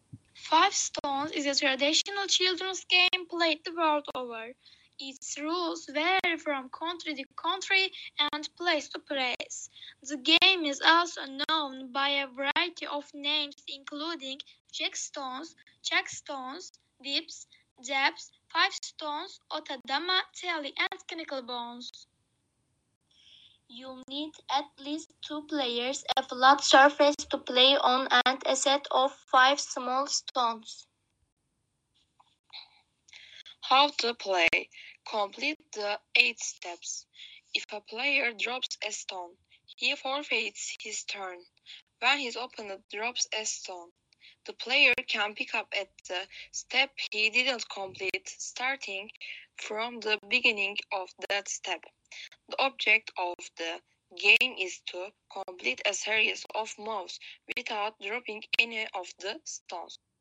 Five Stones is a traditional children's game played the world over. Its rules vary from country to country and place to place. The game is also known by a variety of names including jackstones, checkstones, dips, jabs, five stones, otadama, tally, and knuckle bones. You'll need at least two players, a flat surface to play on, and a set of five small stones. How to play. Complete the 8 steps. If a player drops a stone, he forfeits his turn. When his opponent drops a stone, the player can pick up at the step he didn't complete, starting from the beginning of that step. The object of the game is to complete a series of moves without dropping any of the stones.